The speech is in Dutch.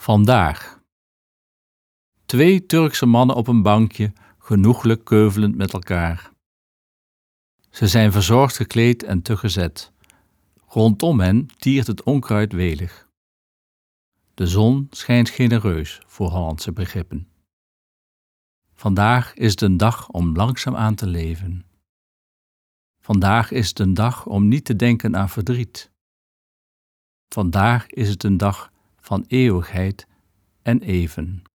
Vandaag. 2 Turkse mannen op een bankje, genoeglijk keuvelend met elkaar. Ze zijn verzorgd gekleed en tegezet. Rondom hen tiert het onkruid welig. De zon schijnt genereus voor Hollandse begrippen. Vandaag is het een dag om langzaam aan te leven. Vandaag is het een dag om niet te denken aan verdriet. Vandaag is het een dag van eeuwigheid en even.